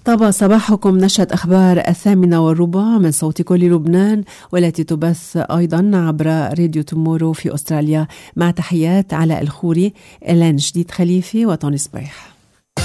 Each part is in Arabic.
طاب صباحكم. نشرة أخبار 8:15 من صوت كل لبنان، والتي تبث أيضا عبر راديو تومورو في أستراليا، مع تحيات علاء الخوري، إلان جديد خليفي وطوني صبيح.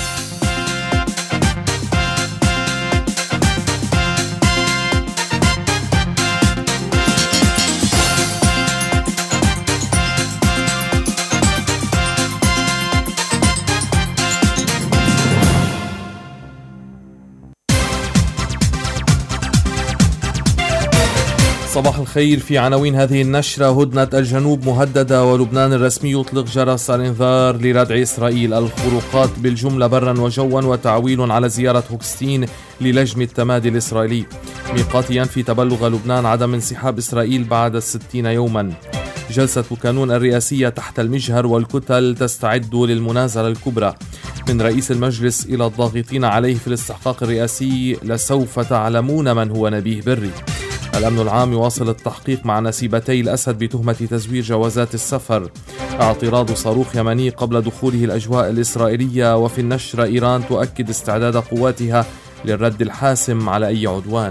صباح الخير. في عناوين هذه النشرة: هدنة الجنوب مهددة ولبنان الرسمي يطلق جرس الإنذار لردع إسرائيل. الخروقات بالجملة برا وجوا، وتعويل على زيارة هوكستين للجم التمادي الإسرائيلي. ميقات ينفي تبلغ لبنان عدم انسحاب إسرائيل بعد 60 يوما. جلسة كانون الرئاسية تحت المجهر، والكتل تستعد للمنازلة الكبرى. من رئيس المجلس إلى الضاغطين عليه في الاستحقاق الرئاسي: لسوف تعلمون من هو نبيه بري. الأمن العام يواصل التحقيق مع نسيبتي الأسد بتهمة تزوير جوازات السفر. اعتراض صاروخ يمني قبل دخوله الأجواء الإسرائيلية. وفي النشر: إيران تؤكد استعداد قواتها للرد الحاسم على أي عدوان.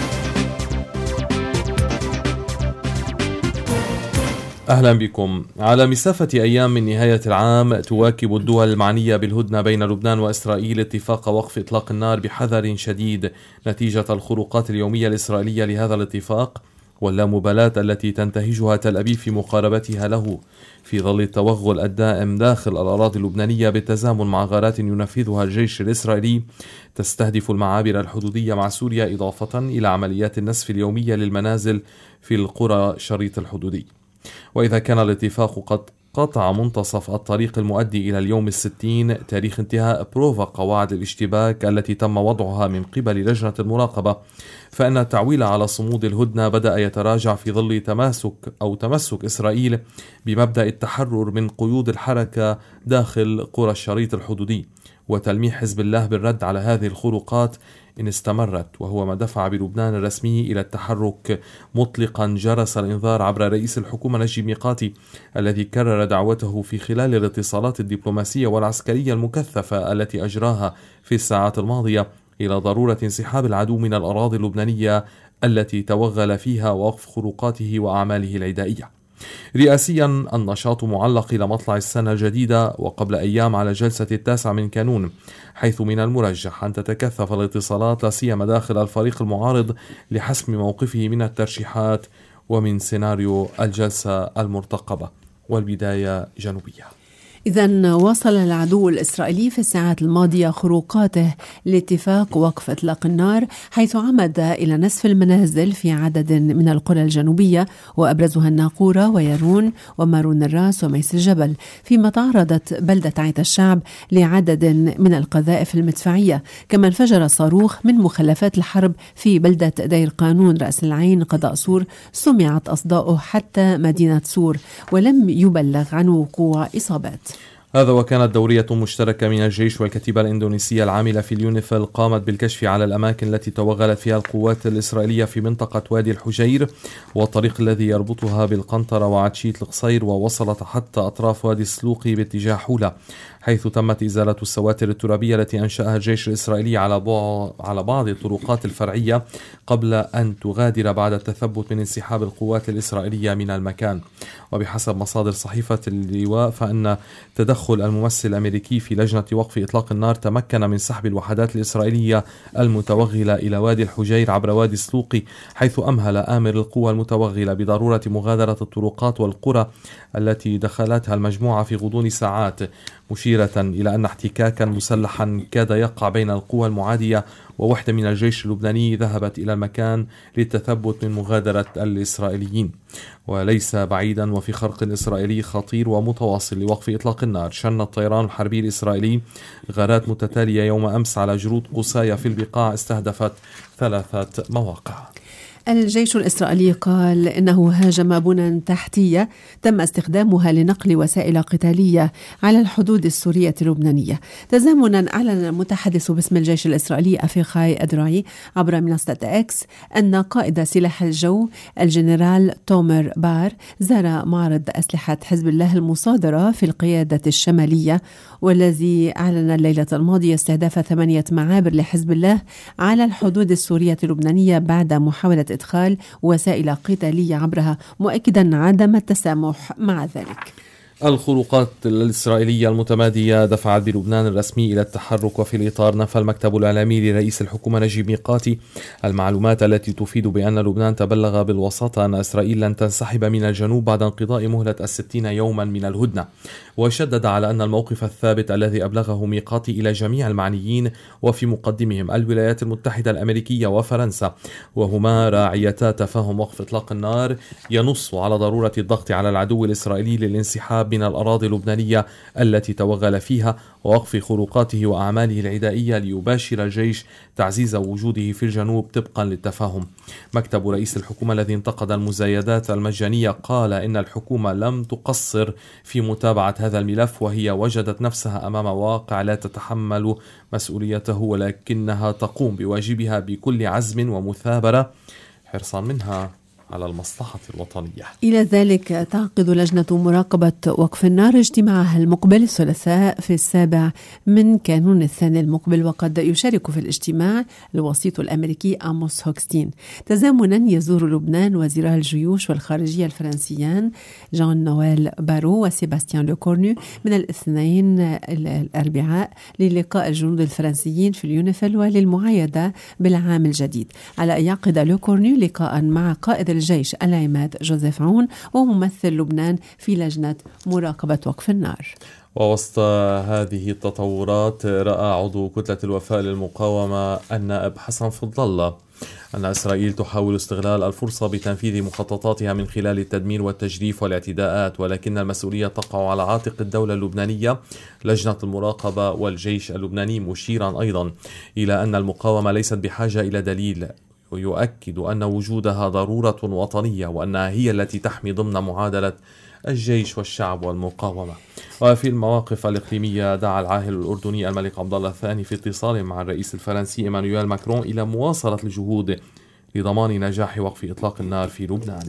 أهلا بكم. على مسافة أيام من نهاية العام، تواكب الدول المعنية بالهدنة بين لبنان وإسرائيل اتفاق وقف إطلاق النار بحذر شديد نتيجة الخروقات اليومية الإسرائيلية لهذا الاتفاق واللامبالاة التي تنتهجها تل أبيب في مقاربتها له، في ظل التوغل الدائم داخل الأراضي اللبنانية بالتزامن مع غارات ينفذها الجيش الإسرائيلي تستهدف المعابر الحدودية مع سوريا، إضافة إلى عمليات النسف اليومية للمنازل في القرى شريط الحدودي. وإذا كان الاتفاق قد قطع منتصف الطريق المؤدي إلى اليوم 60 تاريخ انتهاء بروفا قواعد الاشتباك التي تم وضعها من قبل لجنة المراقبة، فإن التعويل على صمود الهدنة بدأ يتراجع في ظل تمسك إسرائيل بمبدأ التحرر من قيود الحركة داخل قرى الشريط الحدودي، وتلميح حزب الله بالرد على هذه الخروقات إن استمرت، وهو ما دفع بلبنان الرسمي إلى التحرك مطلقا جرس الإنذار عبر رئيس الحكومة نجيب ميقاتي، الذي كرر دعوته في خلال الاتصالات الدبلوماسية والعسكرية المكثفة التي أجراها في الساعات الماضية إلى ضرورة انسحاب العدو من الأراضي اللبنانية التي توغل فيها ووقف خروقاته وأعماله العدائية. رئاسيا، النشاط معلق إلى مطلع السنة الجديدة، وقبل أيام على جلسة 9 من كانون، حيث من المرجح أن تتكثف الاتصالات لا سيما داخل الفريق المعارض لحسم موقفه من الترشيحات ومن سيناريو الجلسة المرتقبة. والبداية جنوبية. إذن واصل العدو الإسرائيلي في الساعات الماضية خروقاته لاتفاق وقف إطلاق النار، حيث عمد إلى نسف المنازل في عدد من القرى الجنوبية، وأبرزها الناقورة ويرون ومارون الراس وميس الجبل، فيما تعرضت بلدة عيت الشعب لعدد من القذائف المدفعية. كما انفجر صاروخ من مخلفات الحرب في بلدة دير قانون رأس العين قضاء سور، سمعت أصداؤه حتى مدينة سور، ولم يبلغ عن وقوع إصابات. هذا وكانت دورية مشتركة من الجيش والكتيبة الإندونيسية العاملة في اليونيفيل قامت بالكشف على الأماكن التي توغلت فيها القوات الإسرائيلية في منطقة وادي الحجير والطريق الذي يربطها بالقنطرة وعتشيت القصير، ووصلت حتى أطراف وادي السلوقي باتجاه حولة، حيث تمت إزالة السواتر الترابية التي أنشأها الجيش الإسرائيلي على بعض الطرقات الفرعية قبل أن تغادر بعد التثبت من انسحاب القوات الإسرائيلية من المكان. وبحسب مصادر صحيفة اللواء، فإن تدخل الممثل الأمريكي في لجنة وقف إطلاق النار تمكن من سحب الوحدات الإسرائيلية المتوغلة إلى وادي الحجير عبر وادي السلوقي، حيث أمهل آمر القوى المتوغلة بضرورة مغادرة الطرقات والقرى التي دخلتها المجموعة في غضون ساعات، مشيرة إلى أن احتكاكا مسلحا كاد يقع بين القوى المعادية ووحدة من الجيش اللبناني ذهبت إلى المكان للتثبت من مغادرة الإسرائيليين. وليس بعيدا وفي خرق إسرائيلي خطير ومتواصل لوقف إطلاق النار، شن الطيران الحربي الإسرائيلي غارات متتالية يوم أمس على جرود قصايا في البقاع استهدفت 3 مواقع. الجيش الإسرائيلي قال إنه هاجم بنى تحتية تم استخدامها لنقل وسائل قتالية على الحدود السورية اللبنانية. تزامنا أعلن المتحدث باسم الجيش الإسرائيلي أفيخاي أدراي عبر منصة إكس أن قائد سلاح الجو الجنرال تومر بار زار معرض أسلحة حزب الله المصادرة في القيادة الشمالية، والذي أعلن الليلة الماضية استهداف 8 معابر لحزب الله على الحدود السورية اللبنانية بعد محاولة إدخال وسائل قتالية عبرها، مؤكدا عدم التسامح مع ذلك. الخروقات الإسرائيلية المتمادية دفعت بلبنان الرسمي إلى التحرك، وفي الإطار نفى المكتب الإعلامي لرئيس الحكومة نجيب ميقاتي المعلومات التي تفيد بأن لبنان تبلغ بالوساطة أن إسرائيل لن تنسحب من الجنوب بعد انقضاء مهلة 60 يوما من الهدنة، وشدد على أن الموقف الثابت الذي أبلغه ميقاتي إلى جميع المعنيين وفي مقدمهم الولايات المتحدة الأمريكية وفرنسا، وهما راعيتا تفاهم وقف إطلاق النار، ينص على ضرورة الضغط على العدو الإسرائيلي للانسحاب من الأراضي اللبنانية التي توغل فيها، ووقف خروقاته وأعماله العدائية ليباشر الجيش تعزيز وجوده في الجنوب طبقا للتفاهم. مكتب رئيس الحكومة الذي انتقد المزايدات المجانية قال إن الحكومة لم تقصر في متابعة هذا الملف، وهي وجدت نفسها أمام واقع لا تتحمل مسؤوليته، ولكنها تقوم بواجبها بكل عزم ومثابرة حرصا منها على المصلحة الوطنية. إلى ذلك تعقد لجنة مراقبة وقف النار اجتماعها المقبل الثلاثاء في 7 من كانون الثاني المقبل، وقد يشارك في الاجتماع الوسيط الأمريكي آموس هوكستين. تزامنا يزور لبنان وزيرا الجيوش والخارجية الفرنسيان جان نويل بارو وسيباستيان لوكورنو من الاثنين الأربعاء للقاء الجنود الفرنسيين في اليونيفيل وللمعايدة بالعام الجديد، على أن يعقد لوكورنو لقاء مع قائد الجيش العماد جوزيف عون وممثل لبنان في لجنة مراقبة وقف النار. ووسط هذه التطورات رأى عضو كتلة الوفاء للمقاومة النائب حسن فضل الله أن إسرائيل تحاول استغلال الفرصة بتنفيذ مخططاتها من خلال التدمير والتجريف والاعتداءات، ولكن المسؤولية تقع على عاتق الدولة اللبنانية لجنة المراقبة والجيش اللبناني، مشيرا أيضا إلى أن المقاومة ليست بحاجة إلى دليل، ويؤكد أن وجودها ضرورة وطنية وأنها هي التي تحمي ضمن معادلة الجيش والشعب والمقاومة. وفي المواقف الإقليمية دعا العاهل الأردني الملك عبد الله الثاني في اتصال مع الرئيس الفرنسي إيمانويل ماكرون إلى مواصلة الجهود لضمان نجاح وقف إطلاق النار في لبنان.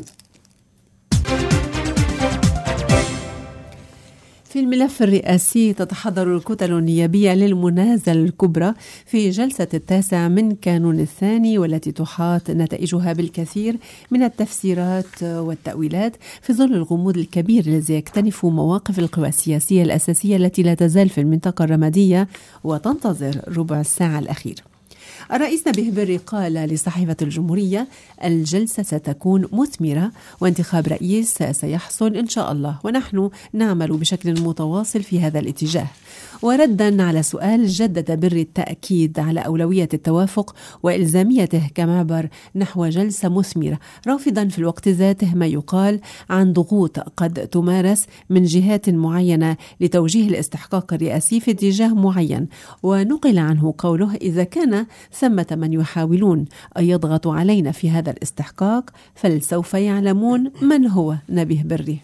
في الملف الرئاسي تتحضر الكتل النيابية للمنازلة الكبرى في جلسة 9 من كانون الثاني، والتي تحاط نتائجها بالكثير من التفسيرات والتأويلات في ظل الغموض الكبير الذي يكتنف مواقف القوى السياسية الأساسية التي لا تزال في المنطقة الرمادية وتنتظر ربع الساعة الأخير. الرئيس نبيه بري قال لصحيفة الجمهورية: الجلسة ستكون مثمرة وانتخاب رئيس سيحصل إن شاء الله، ونحن نعمل بشكل متواصل في هذا الاتجاه. وردا على سؤال، جدد بري التأكيد على أولوية التوافق وإلزاميته كمعبر نحو جلسة مثمرة، رافضا في الوقت ذاته ما يقال عن ضغوط قد تمارس من جهات معينة لتوجيه الاستحقاق الرئاسي في اتجاه معين. ونقل عنه قوله: إذا كان ثمة من يحاولون أن يضغطوا علينا في هذا الاستحقاق فلسوف يعلمون من هو نبيه بري.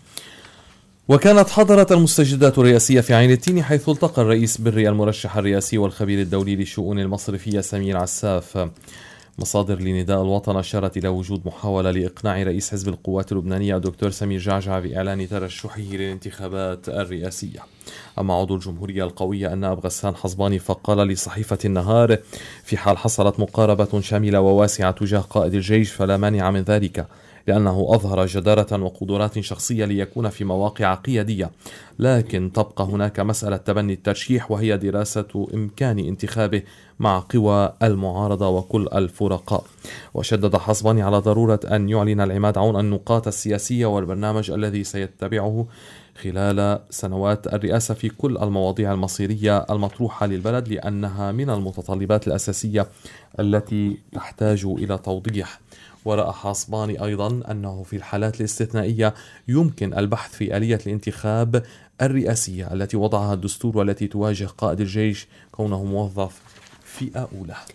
وكانت حضرت المستجدات الرئاسية في عين التين، حيث التقى الرئيس بري المرشح الرئاسي والخبير الدولي للشؤون المصرفية سمير عساف. مصادر لنداء الوطن أشارت إلى وجود محاولة لإقناع رئيس حزب القوات اللبنانية الدكتور سمير جعجع بإعلان ترشحه للانتخابات الرئاسية. أما عضو الجمهورية القوية النائب غسان حصباني فقال لصحيفة النهار: في حال حصلت مقاربة شاملة وواسعة تجاه قائد الجيش فلا مانع من ذلك، لأنه أظهر جدارة وقدرات شخصية ليكون في مواقع قيادية، لكن تبقى هناك مسألة تبني الترشيح، وهي دراسة إمكان انتخابه مع قوى المعارضة وكل الفرقاء. وشدد حصباني على ضرورة أن يعلن العماد عون النقاط السياسية والبرنامج الذي سيتبعه خلال سنوات الرئاسة في كل المواضيع المصيرية المطروحة للبلد، لأنها من المتطلبات الأساسية التي تحتاج إلى توضيح. ورأى حصباني أيضا أنه في الحالات الاستثنائية يمكن البحث في آلية الانتخاب الرئاسية التي وضعها الدستور، والتي تواجه قائد الجيش كونه موظف فئة أولى.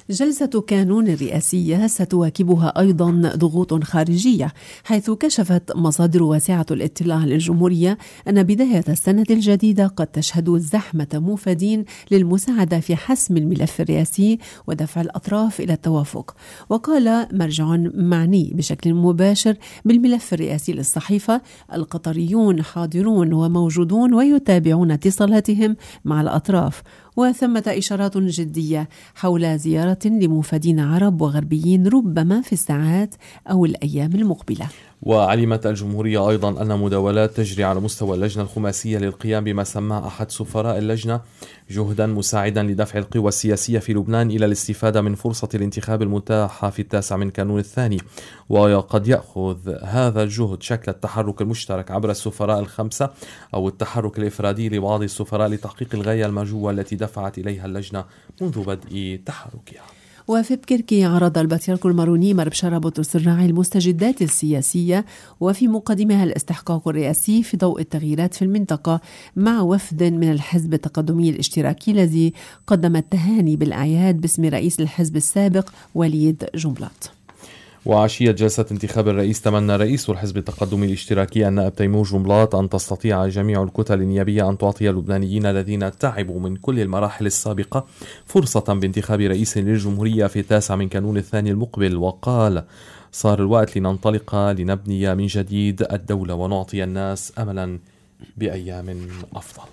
جلسة كانون الرئاسية ستواكبها أيضا ضغوط خارجية، حيث كشفت مصادر واسعة الاطلاع للجمهورية أن بداية السنة الجديدة قد تشهد زحمة موفدين للمساعدة في حسم الملف الرئاسي ودفع الأطراف إلى التوافق. وقال مرجع معني بشكل مباشر بالملف الرئاسي للصحيفة: القطريون حاضرون وموجودون ويتابعون اتصالاتهم مع الأطراف، وثمة إشارات جدية حول زيارة لموفدين عرب وغربيين ربما في الساعات أو الأيام المقبلة. وعلمت الجمهورية أيضا أن مداولات تجري على مستوى اللجنة الخماسية للقيام بما سماه أحد سفراء اللجنة جهدا مساعدا لدفع القوى السياسية في لبنان إلى الاستفادة من فرصة الانتخاب المتاحة في 9 من كانون الثاني. وقد يأخذ هذا الجهد شكل التحرك المشترك عبر السفراء ال5 أو التحرك الإفرادي لبعض السفراء لتحقيق الغاية المرجوة التي دفعت إليها اللجنة منذ بدء تحركها. وفي بكركي عرض البطريرك الماروني مار بشارة بطرس الراعي المستجدات السياسية وفي مقدمها الاستحقاق الرئاسي في ضوء التغييرات في المنطقة مع وفد من الحزب التقدمي الاشتراكي الذي قدم التهاني بالأعياد باسم رئيس الحزب السابق وليد جنبلاط. وعشية جلسة انتخاب الرئيس تمنى رئيس الحزب التقدمي الاشتراكي النائب تيمور جنبلاط أن تستطيع جميع الكتل النيابية أن تعطي اللبنانيين الذين تعبوا من كل المراحل السابقة فرصة بانتخاب رئيس للجمهورية في 9 من كانون الثاني المقبل. وقال: صار الوقت لننطلق لنبني من جديد الدولة ونعطي الناس أملا بأيام أفضل.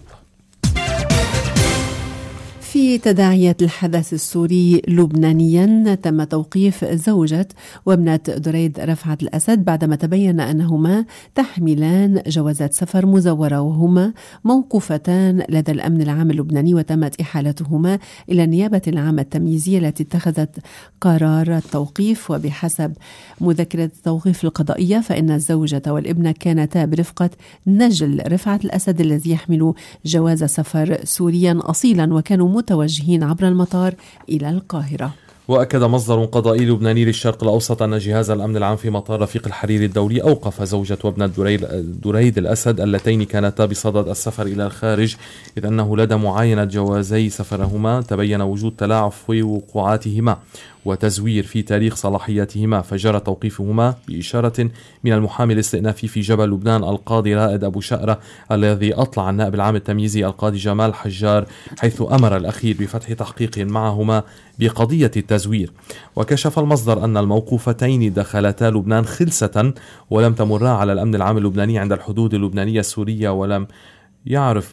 في تداعيات الحدث السوري لبنانيا تم توقيف زوجة وابنة دريد رفعت الأسد بعدما تبين أنهما تحملان جوازات سفر مزورة وهما موقوفتان لدى الأمن العام اللبناني، وتمت إحالتهما إلى النيابة العامة التمييزية التي اتخذت قرار التوقيف. وبحسب مذكرة التوقيف القضائية فإن الزوجة والابنة كانتا برفقة نجل رفعت الأسد الذي يحمل جواز سفر سوريا أصيلا، وكانوا متوجهين عبر المطار إلى القاهرة. وأكد مصدر قضائي لبناني للشرق الأوسط أن جهاز الأمن العام في مطار رفيق الحريري الدولي أوقف زوجة وابنة دريد الأسد اللتين كانتا بصدد السفر إلى الخارج، إذ أنه لدى معاينة جوازي سفرهما تبين وجود تلاعب في وقوعاتهما وتزوير في تاريخ صلاحياتهما، فجرى توقيفهما بإشارة من المحامي الاستئنافي في جبل لبنان القاضي رائد أبو شقرة الذي أطلع النائب العام التمييزي القاضي جمال حجار، حيث أمر الأخير بفتح تحقيق معهما بقضية التزوير. وكشف المصدر أن الموقوفتين دخلتا لبنان خلسة ولم تمرا على الأمن العام اللبناني عند الحدود اللبنانية السورية، ولم يعرف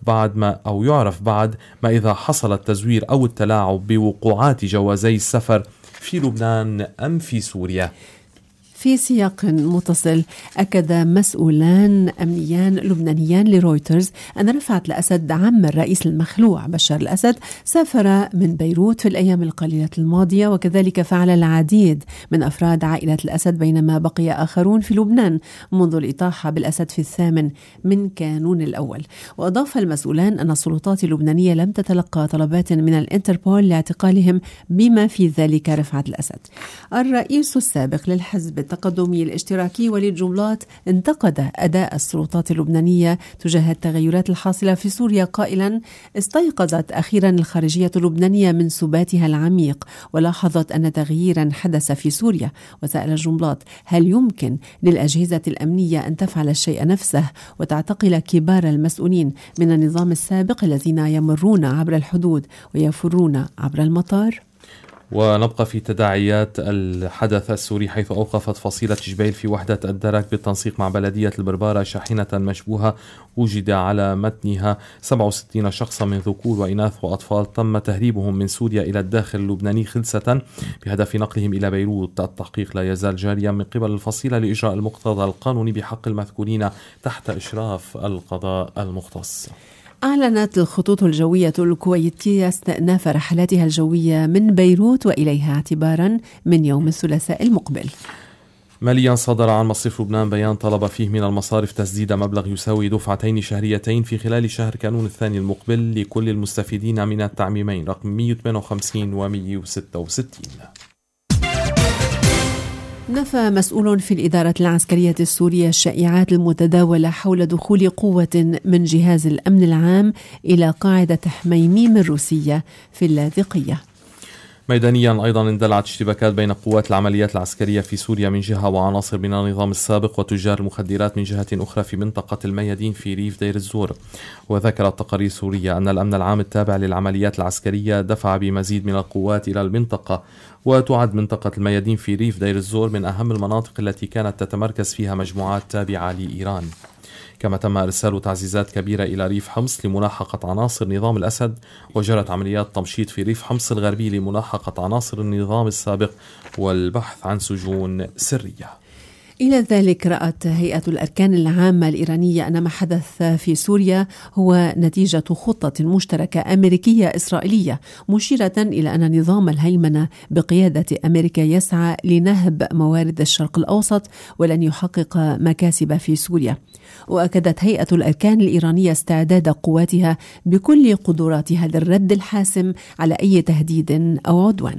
بعد ما إذا حصل التزوير أو التلاعب بوقوعات جوازي السفر في لبنان أم في سوريا. في سياق متصل أكد مسؤولان أمنيان لبنانيان لرويترز أن رفعت الأسد عم الرئيس المخلوع بشار الأسد سافر من بيروت في الأيام القليلة الماضية، وكذلك فعل العديد من أفراد عائلة الأسد، بينما بقي آخرون في لبنان منذ الإطاحة بالأسد في 8 من كانون الأول. وأضاف المسؤولان أن السلطات اللبنانية لم تتلقى طلبات من الانتربول لاعتقالهم بما في ذلك رفعت الأسد. الرئيس السابق للحزب التقدمي الاشتراكي وليد جنبلاط انتقد أداء السلطات اللبنانية تجاه التغيرات الحاصلة في سوريا قائلا: استيقظت أخيرا الخارجية اللبنانية من سباتها العميق ولاحظت أن تغييرا حدث في سوريا. وسأل جنبلاط: هل يمكن للأجهزة الأمنية أن تفعل الشيء نفسه وتعتقل كبار المسؤولين من النظام السابق الذين يمرون عبر الحدود ويفرون عبر المطار؟ ونبقى في تداعيات الحدث السوري، حيث أوقفت فصيلة جبيل في وحدة الدرك بالتنسيق مع بلدية البربارة شاحنة مشبوهة وجد على متنها 67 شخصا من ذكور وإناث وأطفال تم تهريبهم من سوريا إلى الداخل اللبناني خلسة بهدف نقلهم إلى بيروت. التحقيق لا يزال جاريا من قبل الفصيلة لإجراء المقتضى القانوني بحق المذكورين تحت إشراف القضاء المختص. أعلنت الخطوط الجوية الكويتية استئناف رحلاتها الجوية من بيروت وإليها اعتبارا من يوم الثلاثاء المقبل. ماليا صدر عن مصرف لبنان بيان طلب فيه من المصارف تسديد مبلغ يساوي دفعتين شهريتين في خلال شهر كانون الثاني المقبل لكل المستفيدين من التعميمين رقم 158 و 166. نفى مسؤول في الإدارة العسكرية السورية الشائعات المتداولة حول دخول قوة من جهاز الأمن العام إلى قاعدة حميميم الروسية في اللاذقية. ميدانيا أيضا اندلعت اشتباكات بين قوات العمليات العسكرية في سوريا من جهة وعناصر من النظام السابق وتجار المخدرات من جهة أخرى في منطقة الميادين في ريف دير الزور. وذكرت تقارير سورية أن الأمن العام التابع للعمليات العسكرية دفع بمزيد من القوات إلى المنطقة، وتعد منطقة الميادين في ريف دير الزور من أهم المناطق التي كانت تتمركز فيها مجموعات تابعة لإيران. كما تم إرسال تعزيزات كبيرة إلى ريف حمص لملاحقة عناصر نظام الأسد، وجرت عمليات تمشيط في ريف حمص الغربي لملاحقة عناصر النظام السابق والبحث عن سجون سرية. إلى ذلك رأت هيئة الأركان العامة الإيرانية أن ما حدث في سوريا هو نتيجة خطة مشتركة أمريكية إسرائيلية، مشيرة إلى أن نظام الهيمنة بقيادة أمريكا يسعى لنهب موارد الشرق الأوسط ولن يحقق مكاسب في سوريا. وأكدت هيئة الأركان الإيرانية استعداد قواتها بكل قدراتها للرد الحاسم على أي تهديد أو عدوان.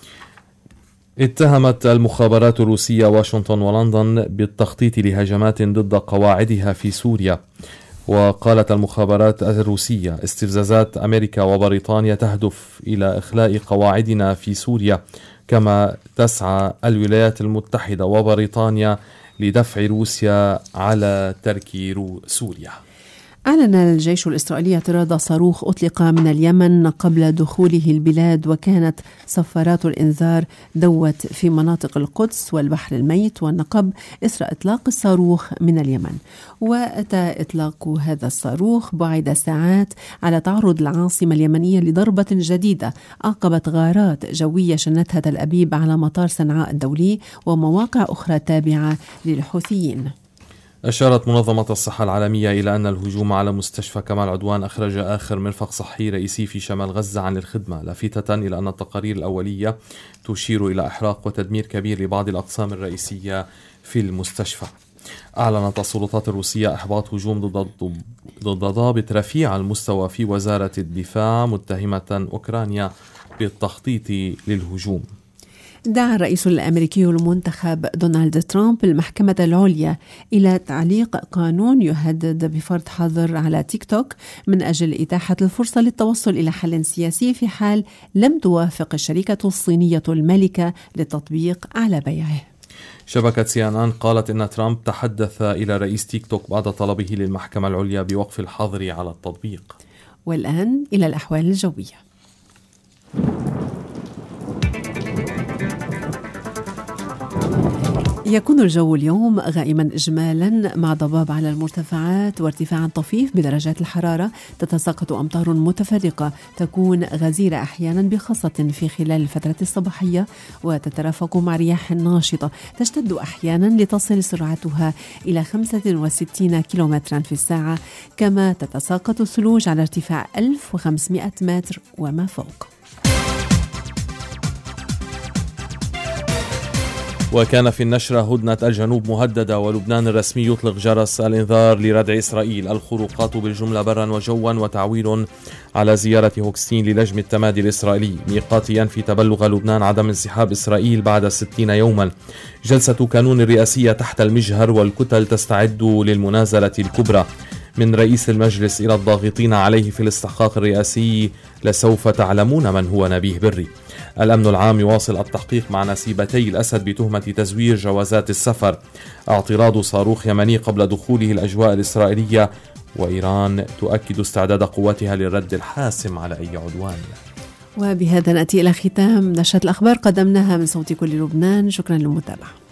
اتهمت المخابرات الروسية واشنطن ولندن بالتخطيط لهجمات ضد قواعدها في سوريا. وقالت المخابرات الروسية استفزازات أمريكا وبريطانيا تهدف إلى إخلاء قواعدنا في سوريا، كما تسعى الولايات المتحدة وبريطانيا لدفع روسيا على ترك سوريا. أعلن الجيش الإسرائيلي اعتراض صاروخ أطلق من اليمن قبل دخوله البلاد، وكانت صفارات الإنذار دوت في مناطق القدس والبحر الميت والنقب إثر إطلاق الصاروخ من اليمن. وأتى إطلاق هذا الصاروخ بعد ساعات على تعرض العاصمة اليمنية لضربة جديدة عقبت غارات جوية شنتها تل أبيب على مطار صنعاء الدولي ومواقع أخرى تابعة للحوثيين. أشارت منظمة الصحة العالمية إلى أن الهجوم على مستشفى كمال عدوان أخرج آخر مرفق صحي رئيسي في شمال غزة عن الخدمة، لافتة إلى أن التقارير الأولية تشير إلى إحراق وتدمير كبير لبعض الأقسام الرئيسية في المستشفى. أعلنت السلطات الروسية إحباط هجوم ضد ضابط رفيع المستوى في وزارة الدفاع، متهمة أوكرانيا بالتخطيط للهجوم. دعا الرئيس الأمريكي المنتخب دونالد ترامب المحكمة العليا إلى تعليق قانون يهدد بفرض حظر على تيك توك من أجل إتاحة الفرصة للتوصل إلى حل سياسي في حال لم توافق الشركة الصينية المالكة للتطبيق على بيعه. شبكة CNN قالت إن ترامب تحدث إلى رئيس تيك توك بعد طلبه للمحكمة العليا بوقف الحظر على التطبيق. والآن إلى الأحوال الجوية. يكون الجو اليوم غائما إجمالا مع ضباب على المرتفعات وارتفاع طفيف بدرجات الحرارة، تتساقط أمطار متفرقة تكون غزيرة أحيانا بخاصة في خلال الفترة الصباحية، وتترافق مع رياح ناشطة تشتد أحيانا لتصل سرعتها إلى 65 كيلومترا في الساعة، كما تتساقط الثلوج على ارتفاع 1500 متر وما فوق. وكان في النشرة هدنة الجنوب مهددة، ولبنان الرسمي يطلق جرس الإنذار لردع إسرائيل. الخروقات بالجملة برا وجوا، وتعويل على زيارة هوكستين للجم التمادي الإسرائيلي. ميقات ينفي تبلغ لبنان عدم انسحاب إسرائيل بعد 60 يوما. جلسة كانون الرئاسية تحت المجهر، والكتل تستعد للمنازلة الكبرى. من رئيس المجلس إلى الضاغطين عليه في الاستحقاق الرئاسي لسوف تعلمون من هو نبيه بري. الأمن العام يواصل التحقيق مع نسيبتي الأسد بتهمة تزوير جوازات السفر. اعتراض صاروخ يمني قبل دخوله الأجواء الإسرائيلية. وإيران تؤكد استعداد قواتها للرد الحاسم على أي عدوان. وبهذا نأتي إلى ختام نشرة الأخبار قدمناها من صوت كل لبنان. شكرا للمتابعة.